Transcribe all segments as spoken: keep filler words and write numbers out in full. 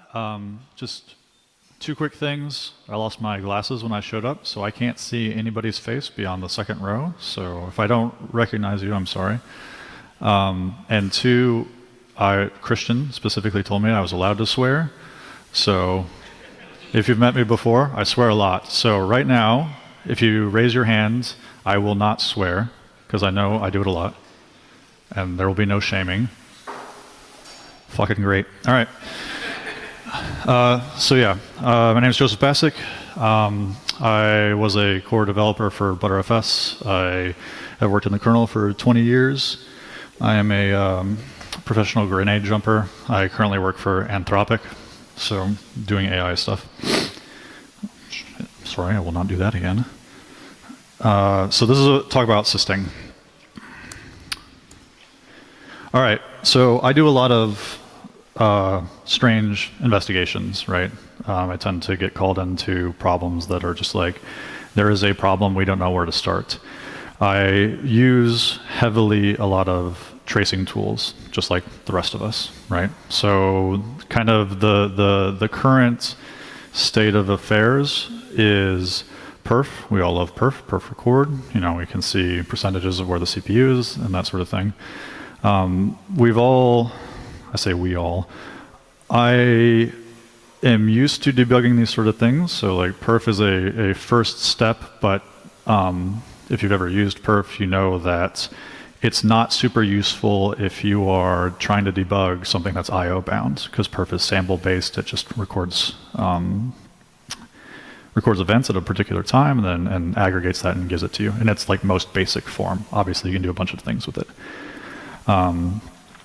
Um, just two quick things. I lost my glasses when I showed up, so I can't see anybody's face beyond the second row. So if I don't recognize you, I'm sorry. Um, and two, I, Christian specifically told me I was allowed to swear. So if you've met me before, I swear a lot. So right now, if you raise your hands, I will not swear, because I know I do it a lot. And there will be no shaming. Fucking great. All right. Uh, so yeah, uh, my name is Joseph Bassick. Um, I was a core developer for Btrfs. I have worked in the kernel for twenty years. I am a um, professional grenade jumper. I currently work for Anthropic, so doing A I stuff. Sorry, I will not do that again. Uh, so this is a talk about Systing. All right, so I do a lot of Uh, strange investigations, right? Um, I tend to get called into problems that are just like, there is a problem, we don't know where to start. I use heavily a lot of tracing tools, just like the rest of us, right? So kind of the, the, the current state of affairs is perf. We all love perf, perf record. You know, we can see percentages of where the C P U is and that sort of thing. Um, we've all, I say we all, I am used to debugging these sort of things. So like perf is a, a first step, but um, if you've ever used perf, you know that it's not super useful if you are trying to debug something that's I O bound, because perf is sample based. It just records um, records events at a particular time and then and aggregates that and gives it to you. And it's like most basic form. Obviously, you can do a bunch of things with it. Um,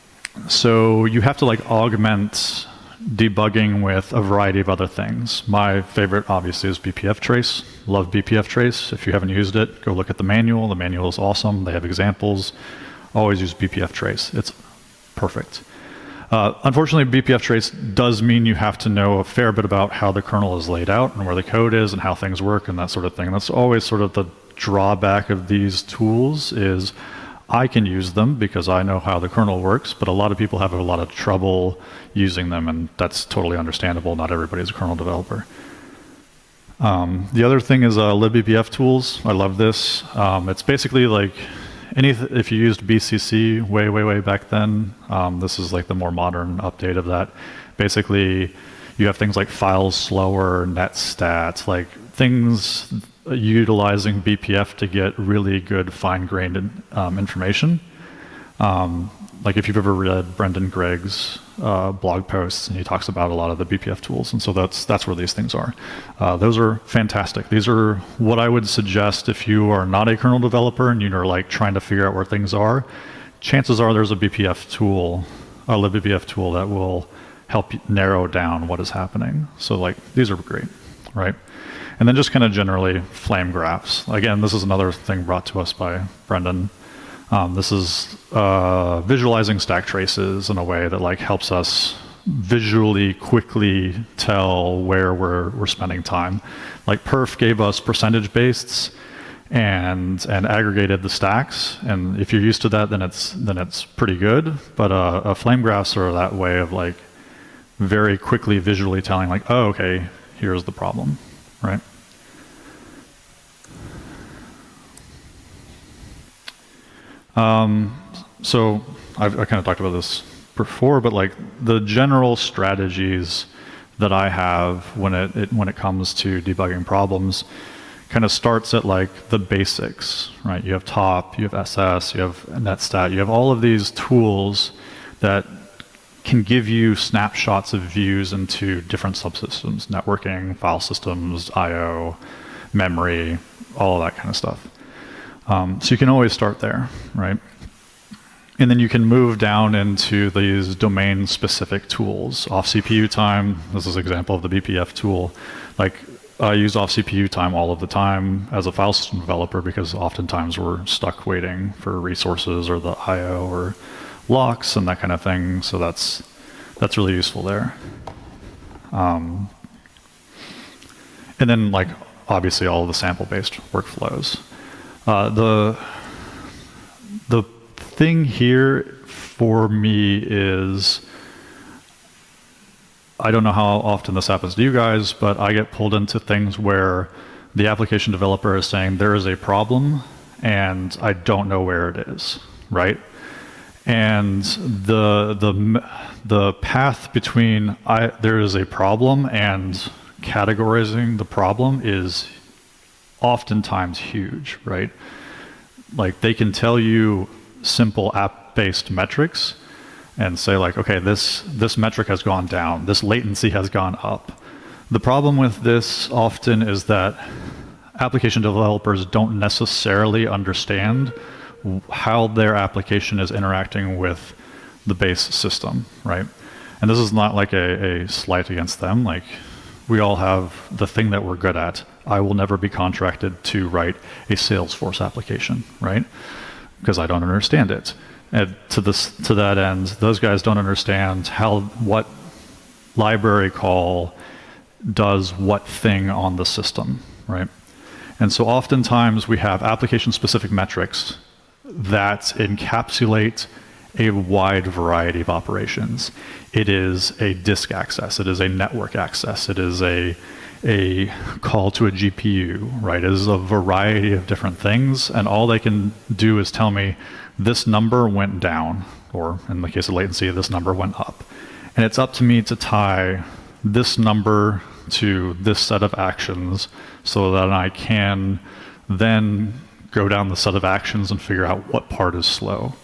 So you have to like augment debugging with a variety of other things. My favorite obviously is B P F trace. Love B P F trace. If you haven't used it, go look at the manual. The manual is awesome. They have examples. Always use B P F trace. It's perfect. Uh, unfortunately, B P F trace does mean you have to know a fair bit about how the kernel is laid out and where the code is and how things work and that sort of thing. That's always sort of the drawback of these tools is I can use them because I know how the kernel works, but a lot of people have a lot of trouble using them, and that's totally understandable. Not everybody's a kernel developer. Um, the other thing is uh, libbpf tools. I love this. Um, it's basically like any if you used B C C way, way, way back then, um, this is like the more modern update of that. Basically, you have things like files slower, net stats, like things utilizing B P F to get really good fine-grained um, information. Um, like if you've ever read Brendan Gregg's uh, blog posts, and he talks about a lot of the B P F tools, and so that's that's where these things are. Uh, those are fantastic. These are what I would suggest if you are not a kernel developer and you're like trying to figure out where things are. Chances are there's a B P F tool, a libbpf tool that will help you narrow down what is happening. So like these are great, right? And then just kind of generally flame graphs. Again, this is another thing brought to us by Brendan. Um, this is uh, visualizing stack traces in a way that like helps us visually quickly tell where we're, we're spending time. Like perf gave us percentage based and and aggregated the stacks. And if you're used to that, then it's then it's pretty good. But uh, uh, flame graphs are that way of like very quickly visually telling like, oh, okay, here's the problem. Right. Um, so I've I kind of talked about this before, but like the general strategies that I have when it, it when it comes to debugging problems kind of starts at like the basics, right? You have top, you have S S, you have netstat, you have all of these tools that can give you snapshots of views into different subsystems, networking, file systems, I O, memory, all of that kind of stuff. Um, so you can always start there, right? And then you can move down into these domain-specific tools. Off C P U time, this is an example of the B P F tool. Like I use off C P U time all of the time as a file system developer because oftentimes we're stuck waiting for resources or the I O or locks and that kind of thing. So that's that's really useful there. Um, and then like obviously all of the sample-based workflows. Uh, the the thing here for me is I don't know how often this happens to you guys, but I get pulled into things where the application developer is saying there is a problem and I don't know where it is, right? And the the the path between I there is a problem and categorizing the problem is oftentimes huge, right? Like they can tell you simple app-based metrics and say like, okay, this this metric has gone down, this latency has gone up. The problem with this often is that application developers don't necessarily understand how their application is interacting with the base system, right? And this is not like a, a slight against them. Like, we all have the thing that we're good at. I will never be contracted to write a Salesforce application, right? Because I don't understand it. And to this, to that end, those guys don't understand how what library call does what thing on the system, right? And so oftentimes we have application-specific metrics that encapsulate a wide variety of operations. It is a disk access, it is a network access, it is a, a call to a G P U, right? It is a variety of different things, and all they can do is tell me this number went down, or in the case of latency, this number went up. And it's up to me to tie this number to this set of actions so that I can then go down the set of actions and figure out what part is slow.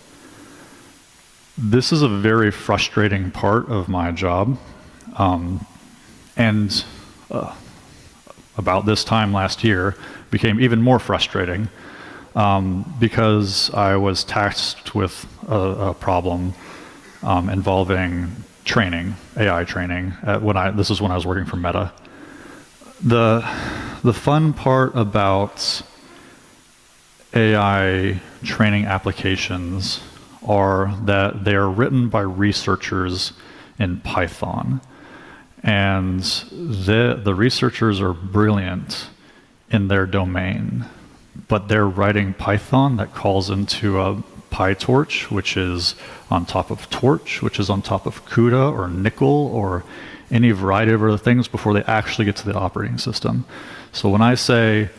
This is a very frustrating part of my job. Um, and uh, about this time last year became even more frustrating um, because I was tasked with a, a problem um, involving training, A I training. At when I this is when I was working for Meta. The the fun part about A I training applications are that they are written by researchers in Python, and the the researchers are brilliant in their domain, but they're writing Python that calls into a PyTorch, which is on top of Torch, which is on top of CUDA or Nickel or any variety of other things before they actually get to the operating system. So when I say,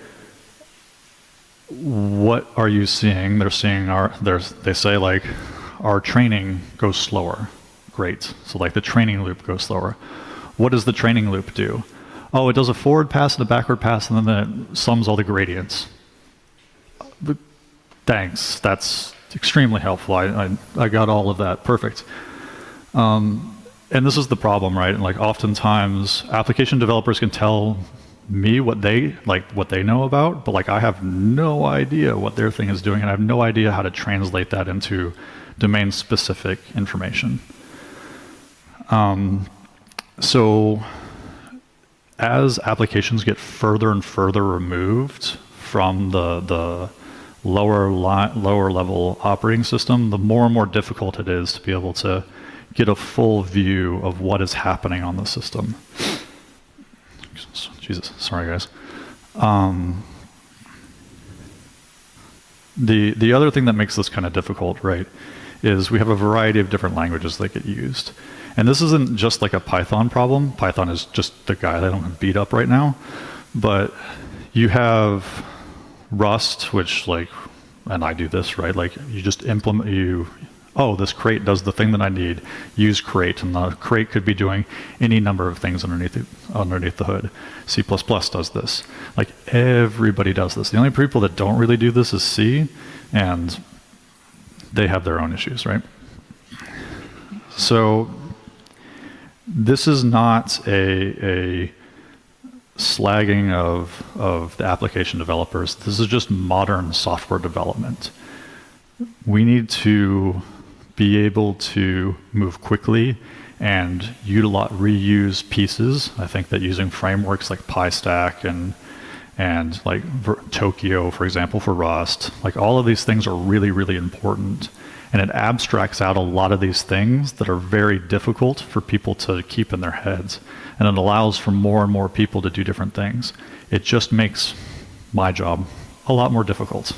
what are you seeing? They're seeing our, there's, they say like, our training goes slower. Great. So like the training loop goes slower. What does the training loop do? Oh, it does a forward pass and a backward pass, and then it sums all the gradients. But thanks. That's extremely helpful. I, I, I got all of that. Perfect. Um, and this is the problem, right? Like oftentimes application developers can tell me what they like what they know about, but like I have no idea what their thing is doing, and I have no idea how to translate that into domain specific information. Um, so as applications get further and further removed from the the lower li lower level operating system, the more and more difficult it is to be able to get a full view of what is happening on the system. Jesus, sorry guys. Um, the the other thing that makes this kind of difficult, right, is we have a variety of different languages that get used. And this isn't just like a Python problem. Python is just the guy that I'm beat up right now. But you have Rust, which like, and I do this, right? Like you just implement, you, oh, this crate does the thing that I need. Use crate, and the crate could be doing any number of things underneath the, underneath the hood. C plus plus does this. Like everybody does this. The only people that don't really do this is C, and they have their own issues, right? So this is not a, a slagging of, of the application developers. This is just modern software development. We need to be able to move quickly and utilize, reuse pieces. I think that using frameworks like PyStack and and like Tokio, for example, for Rust, like all of these things are really, really important. And it abstracts out a lot of these things that are very difficult for people to keep in their heads. And it allows for more and more people to do different things. It just makes my job a lot more difficult.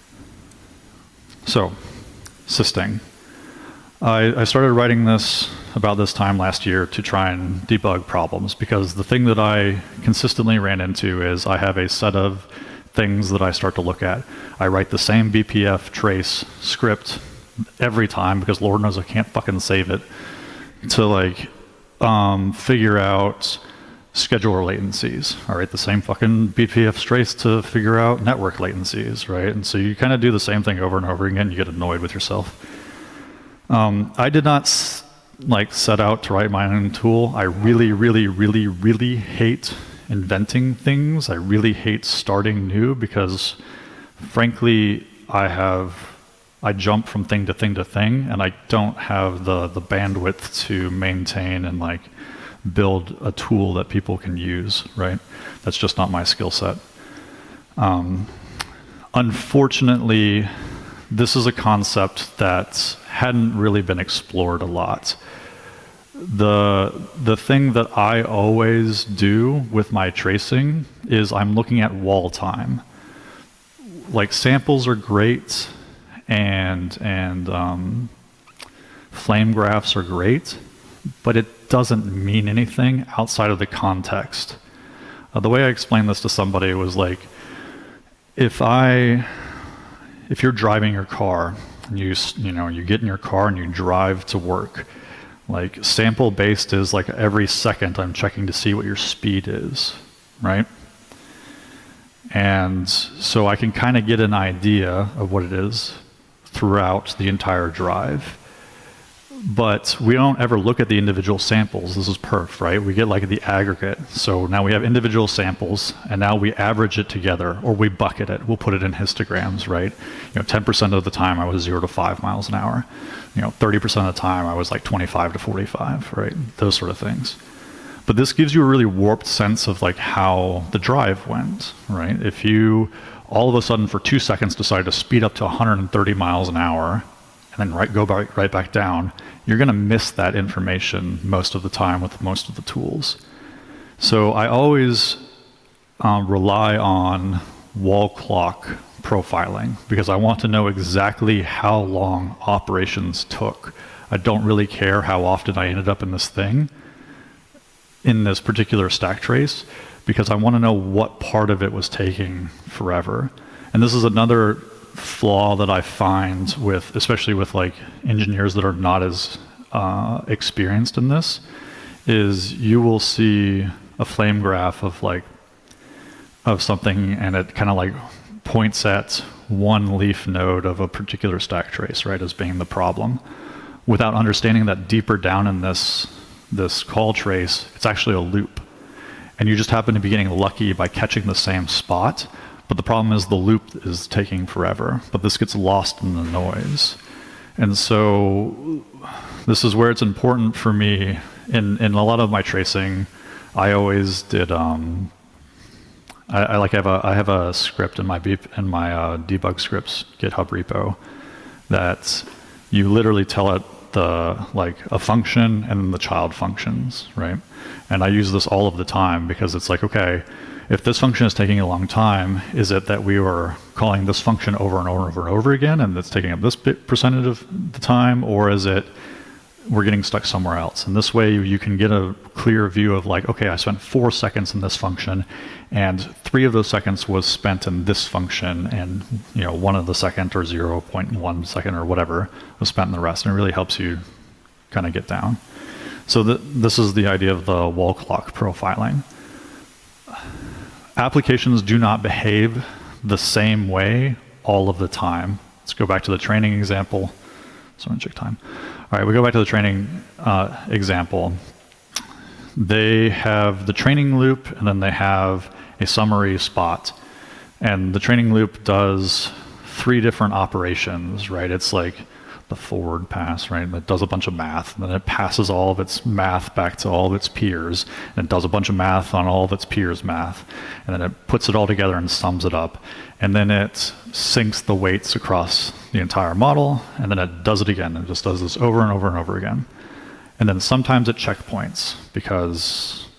So, Systing. I, I started writing this about this time last year to try and debug problems, because the thing that I consistently ran into is I have a set of things that I start to look at. I write the same B P F trace script every time, because Lord knows I can't fucking save it, to like um, figure out scheduler latencies. I write the same fucking B P F trace to figure out network latencies, right? And so you kind of do the same thing over and over again. You get annoyed with yourself. Um, I did not s like set out to write my own tool. I really, really, really, really hate inventing things. I really hate starting new, because frankly, I have, I jump from thing to thing to thing, and I don't have the, the bandwidth to maintain and like build a tool that people can use, right? That's just not my skill set. Um, unfortunately, this is a concept that hadn't really been explored a lot. The, the thing that I always do with my tracing is I'm looking at wall time. Like, samples are great, and, and um, flame graphs are great, but it doesn't mean anything outside of the context. Uh, the way I explained this to somebody was like, if I, if you're driving your car, and you, you know, you get in your car and you drive to work, like, sample based is like every second I'm checking to see what your speed is, right? And so I can kind of get an idea of what it is throughout the entire drive. But we don't ever look at the individual samples. This is perf, right? We get like the aggregate. So now we have individual samples, and now we average it together, or we bucket it. We'll put it in histograms, right? You know, ten percent of the time I was zero to five miles an hour. You know, thirty percent of the time I was like twenty-five to forty-five, right? Those sort of things. But this gives you a really warped sense of like how the drive went, right? If you all of a sudden for two seconds decide to speed up to one hundred thirty miles an hour, and then right, go back, right back down, you're gonna miss that information most of the time with most of the tools. So I always um, rely on wall clock profiling, because I want to know exactly how long operations took. I don't really care how often I ended up in this thing, in this particular stack trace, because I want to know what part of it was taking forever. And this is another flaw that I find with, especially with like engineers that are not as uh, experienced in this, is you will see a flame graph of like, of something, and it kind of like points at one leaf node of a particular stack trace, right, as being the problem, without understanding that deeper down in this, this call trace, it's actually a loop. And you just happen to be getting lucky by catching the same spot. But the problem is the loop is taking forever, but this gets lost in the noise. And so this is where it's important for me, in, in a lot of my tracing, I always did, um, I, I like have a, I have a script in my, beep, in my uh, debug scripts GitHub repo that you literally tell it the, like a function and then the child functions, right? And I use this all of the time, because it's like, okay, if this function is taking a long time, is it that we were calling this function over and over and over and over again, and it's taking up this bit percentage of the time, or is it we're getting stuck somewhere else? And this way you can get a clear view of like, okay, I spent four seconds in this function, and three of those seconds was spent in this function, and you know, one of the second or zero point one second or whatever was spent in the rest, and it really helps you kind of get down. So the, this is the idea of the wall clock profiling. Applications do not behave the same way all of the time. Let's go back to the training example. So I'm gonna check time. All right, we go back to the training uh, example. They have the training loop, and then they have a summary spot. And the training loop does three different operations, right? It's like the forward pass, right? It does a bunch of math, and then it passes all of its math back to all of its peers, and it does a bunch of math on all of its peers' math, and then it puts it all together and sums it up, and then it syncs the weights across the entire model, and then it does it again. It just does this over and over and over again. And then sometimes it checkpoints, because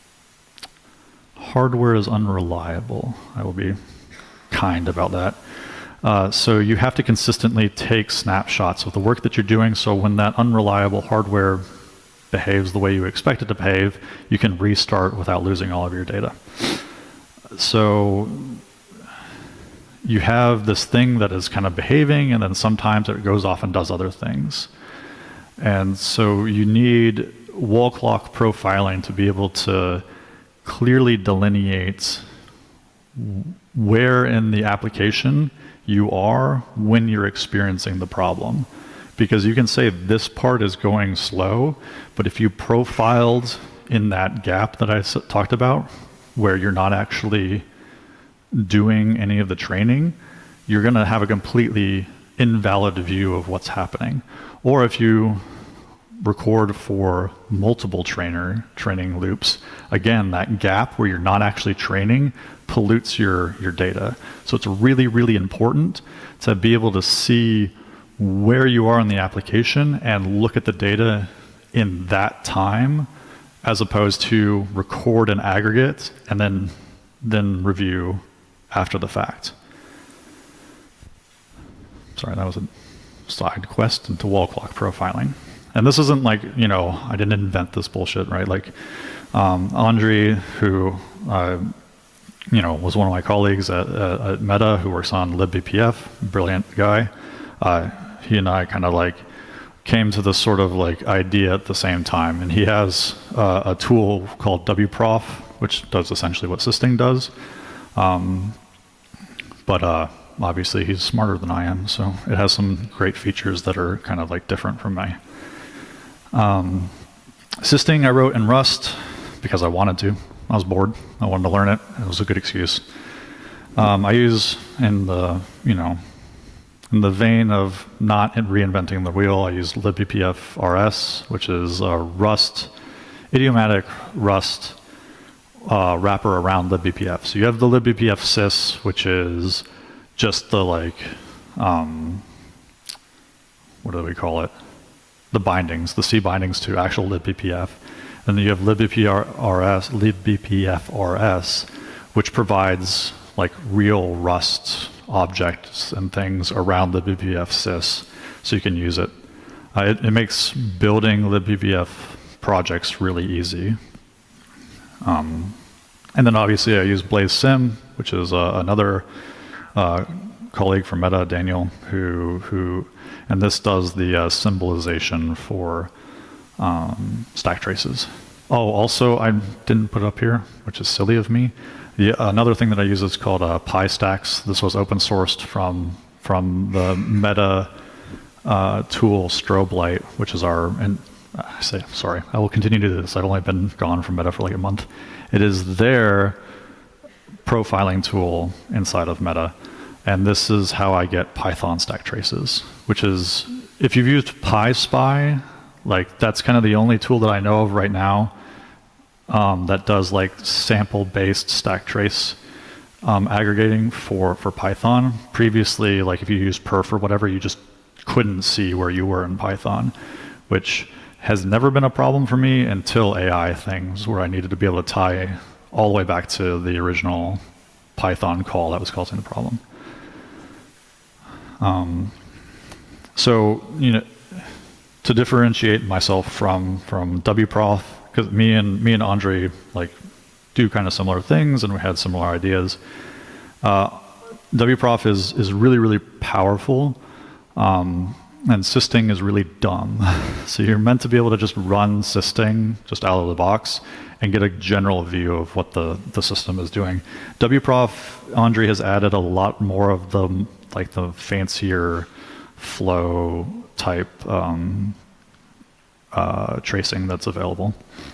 hardware is unreliable. I will be kind about that. Uh, so you have to consistently take snapshots of the work that you're doing, so when that unreliable hardware behaves the way you expect it to behave, you can restart without losing all of your data. So you have this thing that is kind of behaving, and then sometimes it goes off and does other things. And so you need wall clock profiling to be able to clearly delineate where in the application you are when you're experiencing the problem. Because you can say this part is going slow, but if you profiled in that gap that I s- talked about, where you're not actually doing any of the training, you're going to have a completely invalid view of what's happening. Or if you record for multiple trainer training loops, again, that gap where you're not actually training pollutes your, your data. So it's really, really important to be able to see where you are in the application and look at the data in that time, as opposed to record an aggregate and then then review after the fact. Sorry, that was a side quest into wall clock profiling. And this isn't like, you know, I didn't invent this bullshit, right? Like, um, Andre, who, uh, you know, was one of my colleagues at, at, at Meta, who works on libbpf, brilliant guy. Uh, he and I kind of like came to this sort of like idea at the same time. And he has uh, a tool called wprof, which does essentially what Systing does. Um, but uh, obviously he's smarter than I am, so it has some great features that are kind of like different from my. Um, Systing I wrote in Rust because I wanted to. I was bored. I wanted to learn it. It was a good excuse. Um, I use in the, you know, in the vein of not reinventing the wheel, I use libbpf rs, which is a Rust, idiomatic Rust uh, wrapper around libbpf. So you have the libbpf sys, which is just the like, um, what do we call it? The bindings, the C bindings to actual libbpf. And then you have libbpf rs, libbpf rs, which provides like real Rust objects and things around libbpf sys, so you can use it. Uh, it, it makes building libbpf projects really easy. Um, and then obviously I use BlazeSim, which is uh, another uh, colleague from Meta, Daniel, who, who and this does the uh, symbolization for um, stack traces. Oh, also I didn't put it up here, which is silly of me. The, another thing that I use is called uh, PyStacks. This was open sourced from from the Meta uh, tool Strobelight, which is our, and I say, sorry, I will continue to do this. I've only been gone from Meta for like a month. It is their profiling tool inside of Meta. And this is how I get Python stack traces, which is, if you've used PySpy, like that's kind of the only tool that I know of right now um, that does like sample-based stack trace um, aggregating for, for Python. Previously, like if you use perf or whatever, you just couldn't see where you were in Python, which has never been a problem for me until A I things, where I needed to be able to tie all the way back to the original Python call that was causing the problem. Um, so, you know, to differentiate myself from from wprof, because me and me and Andre like do kind of similar things, and we had similar ideas. Uh, wprof is is really really powerful, um, and Systing is really dumb. So you're meant to be able to just run Systing just out of the box and get a general view of what the the system is doing. Wprof, Andre has added a lot more of the like the fancier flow type um, uh, tracing that's available.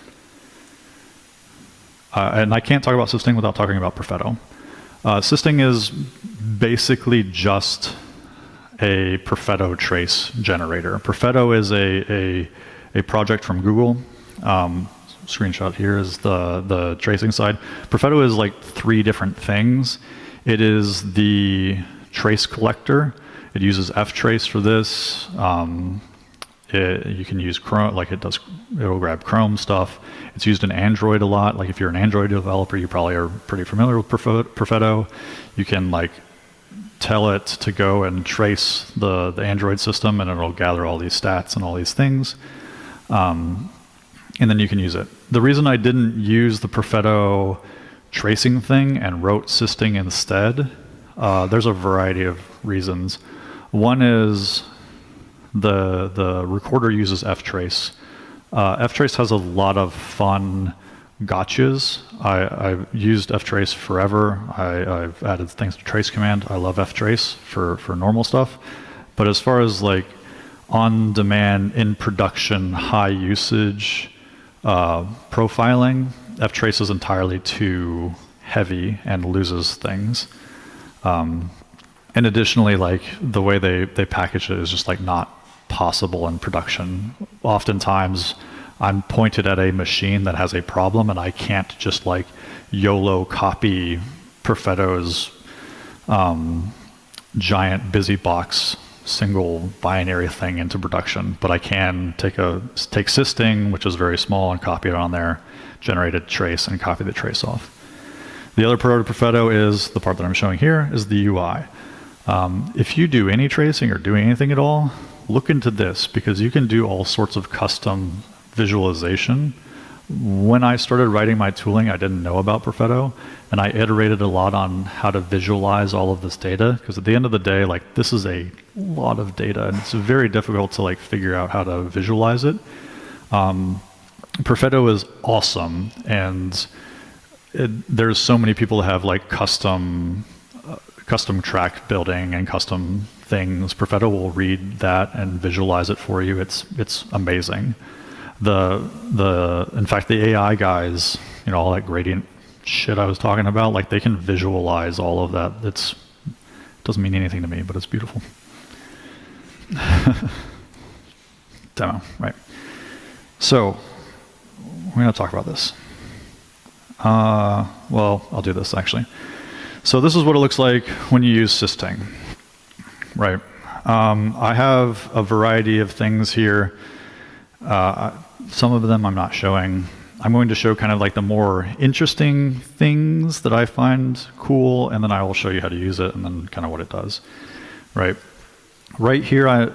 Uh, and I can't talk about Systing without talking about Perfetto. Uh, Systing is basically just a Perfetto trace generator. Perfetto is a, a, a project from Google. Um, screenshot here is the, the tracing side. Perfetto is like three different things. It is the trace collector. It uses ftrace for this. Um, it, you can use Chrome, like it does, it'll grab Chrome stuff. It's used in Android a lot. Like if you're an Android developer, you probably are pretty familiar with Perfetto. You can like tell it to go and trace the, the Android system, and it'll gather all these stats and all these things. Um, and then you can use it. The reason I didn't use the Perfetto tracing thing and wrote systing instead, uh, there's a variety of reasons. One is the the recorder uses ftrace. Uh, ftrace has a lot of fun gotchas. I, I've used ftrace forever. I, I've added things to trace command. I love ftrace for, for normal stuff. But as far as like on demand, in production, high usage uh, profiling, ftrace is entirely too heavy and loses things. Um, and additionally, like the way they, they package it is just like not possible in production. Oftentimes, I'm pointed at a machine that has a problem, and I can't just like YOLO copy Perfetto's um, giant busy box single binary thing into production. But I can take a take systing, which is very small, and copy it on there, generate a trace, and copy the trace off. The other part of Perfetto is the part that I'm showing here is the U I. Um, if you do any tracing or do anything at all, look into this, because you can do all sorts of custom visualization. When I started writing my tooling, I didn't know about Perfetto, and I iterated a lot on how to visualize all of this data, because at the end of the day, like, this is a lot of data, and it's very difficult to like figure out how to visualize it. Um, Perfetto is awesome, and it, there's so many people that have like custom uh, custom track building and custom things. Perfetto will read that and visualize it for you. It's it's amazing. The the in fact the A I guys, you know, all that gradient shit I was talking about, like they can visualize all of that. It's it doesn't mean anything to me, but it's beautiful. Demo, right? So we're gonna talk about this. Uh, well, I'll do this actually. So this is what it looks like when you use systing, right? Um, I have a variety of things here. Uh, some of them I'm not showing. I'm going to show kind of like the more interesting things that I find cool, and then I will show you how to use it and then kind of what it does, right? Right here, I,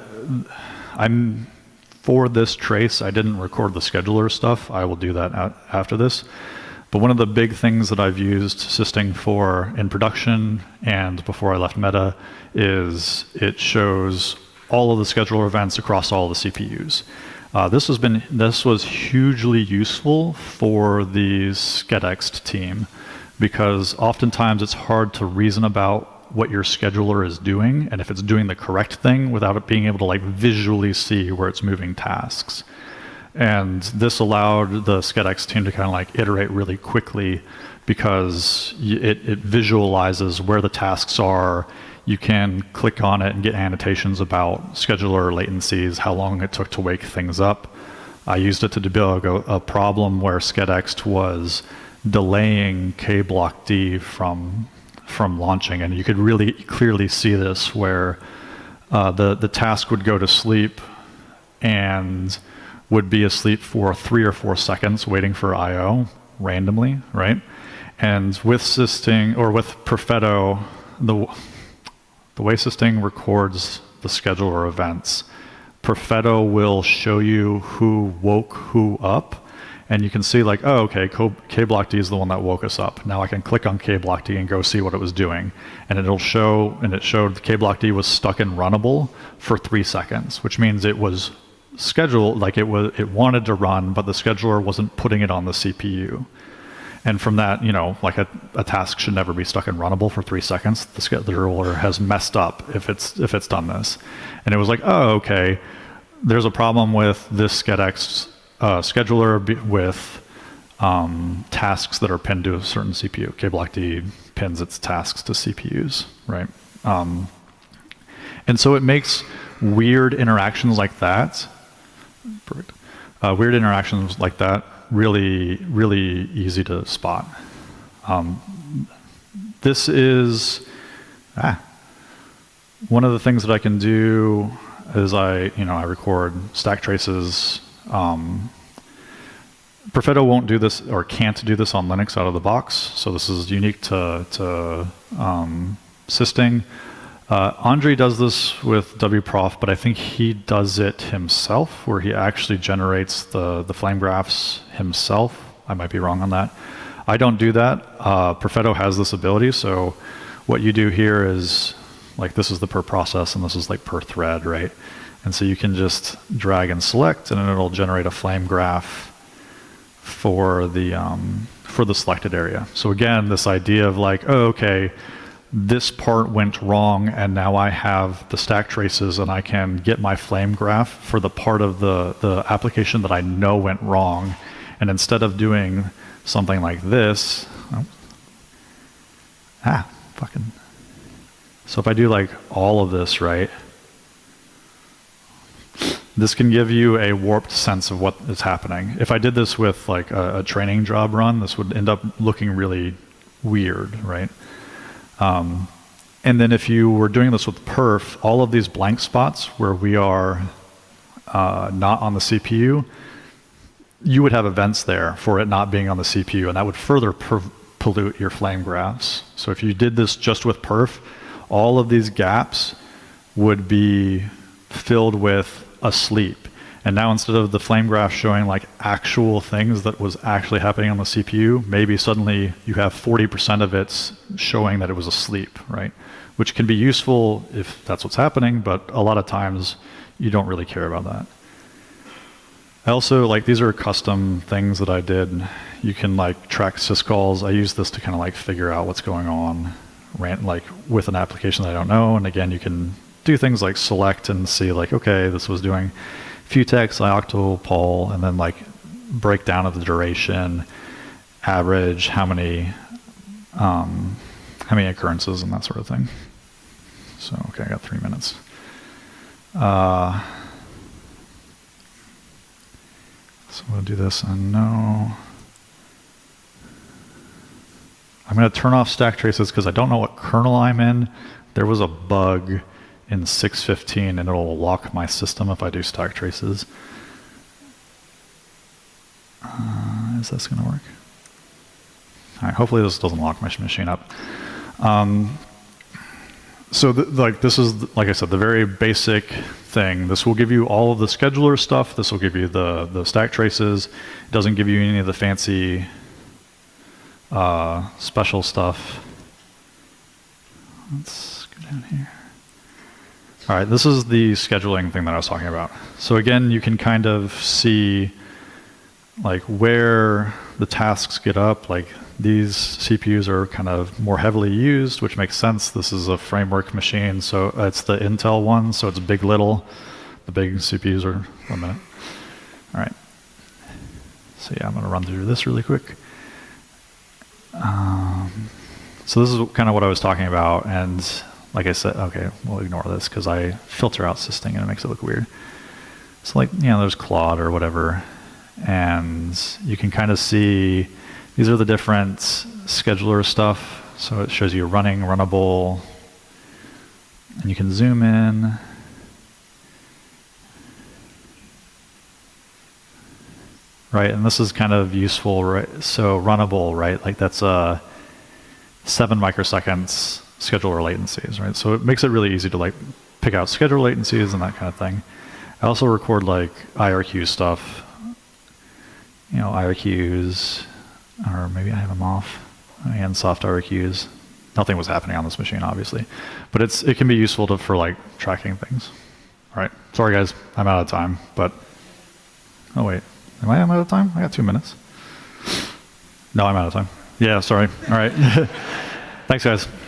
I'm for this trace, I didn't record the scheduler stuff. I will do that after this. But one of the big things that I've used systing for in production and before I left Meta is it shows all of the scheduler events across all the C P Us. Uh, this has been this was hugely useful for the SCEDEXT team, because oftentimes it's hard to reason about what your scheduler is doing and if it's doing the correct thing without it being able to like visually see where it's moving tasks. And this allowed the SCEDEXT team to kind of like iterate really quickly, because it, it visualizes where the tasks are. You can click on it and get annotations about scheduler latencies, how long it took to wake things up. I used it to debug a, a problem where SCEDEXT was delaying K block D from, from launching, and you could really clearly see this where uh, the, the task would go to sleep and would be asleep for three or four seconds waiting for I O randomly, right? And with systing, or with Perfetto, the, the way systing records the scheduler events, Perfetto will show you who woke who up, and you can see like, oh, okay, K block D is the one that woke us up. Now I can click on K block D and go see what it was doing. And it'll show, and it showed K block D was stuck in runnable for three seconds, which means it was scheduled, like it was, it wanted to run, but the scheduler wasn't putting it on the C P U. And from that, you know, like a, a task should never be stuck in runnable for three seconds. The scheduler has messed up if it's if it's done this. And it was like, oh, okay, there's a problem with this SCEDEXT uh, scheduler b with um, tasks that are pinned to a certain C P U. K block D pins its tasks to C P Us, right? Um, and so it makes weird interactions like that. Uh, weird interactions like that really, really easy to spot. Um, this is ah, one of the things that I can do is I, you know, I record stack traces. Um, Perfetto won't do this or can't do this on Linux out of the box, so this is unique to, to um, systing. Uh, Andre does this with wprof, but I think he does it himself, where he actually generates the, the flame graphs himself. I might be wrong on that. I don't do that. Uh, Perfetto has this ability, so what you do here is, like, this is the per process, and this is like per thread, right? And so you can just drag and select, and it'll generate a flame graph for the um, for the selected area. So again, this idea of like, oh, okay, this part went wrong, and now I have the stack traces, and I can get my flame graph for the part of the the application that I know went wrong. And instead of doing something like this, oh, ah, fucking. So if I do like all of this, right? This can give you a warped sense of what is happening. If I did this with like a, a training job run, this would end up looking really weird, right? Um, and then if you were doing this with perf, all of these blank spots where we are uh, not on the C P U, you would have events there for it not being on the C P U, and that would further pollute your flame graphs. So if you did this just with perf, all of these gaps would be filled with asleep. And now instead of the flame graph showing like actual things that was actually happening on the C P U, maybe suddenly you have forty percent of it showing that it was asleep, right? Which can be useful if that's what's happening, but a lot of times you don't really care about that. I also, like, these are custom things that I did. You can like track syscalls. I use this to kind of like figure out what's going on, ran, like with an application that I don't know. And again, you can do things like select and see like, okay, this was doing Futex, ioctl, pol, and then like breakdown of the duration, average, how many, um, how many occurrences and that sort of thing. So, okay, I got three minutes. Uh, so we'll do this and no. I'm going to turn off stack traces because I don't know what kernel I'm in. There was a bug in six fifteen, and it'll lock my system if I do stack traces. Uh, is this going to work? All right, hopefully this doesn't lock my machine up. Um, so th like this is, like I said, the very basic thing. This will give you all of the scheduler stuff. This will give you the, the stack traces. It doesn't give you any of the fancy uh, special stuff. Let's go down here. All right, this is the scheduling thing that I was talking about. So again, you can kind of see like where the tasks get up. Like these C P Us are kind of more heavily used, which makes sense. This is a framework machine, so it's the Intel one, so it's big little. The big C P Us are, one minute. All right. So yeah, I'm gonna run through this really quick. Um, so this is kind of what I was talking about, and like I said, okay, we'll ignore this because I filter out systing and it makes it look weird. So like, you know, there's Claude or whatever, and you can kind of see these are the different scheduler stuff. So it shows you running, runnable, and you can zoom in. Right, and this is kind of useful, right? So runnable, right? Like that's uh, seven microseconds scheduler latencies, right? So it makes it really easy to like pick out scheduler latencies and that kind of thing. I also record like I R Q stuff, you know, I R Qs, or maybe I have them off, and soft I R Qs. Nothing was happening on this machine, obviously, but it's it can be useful to, for like tracking things. All right, sorry guys, I'm out of time, but, oh wait, am I out of time? I got two minutes. No, I'm out of time. Yeah, sorry, all right. Thanks guys.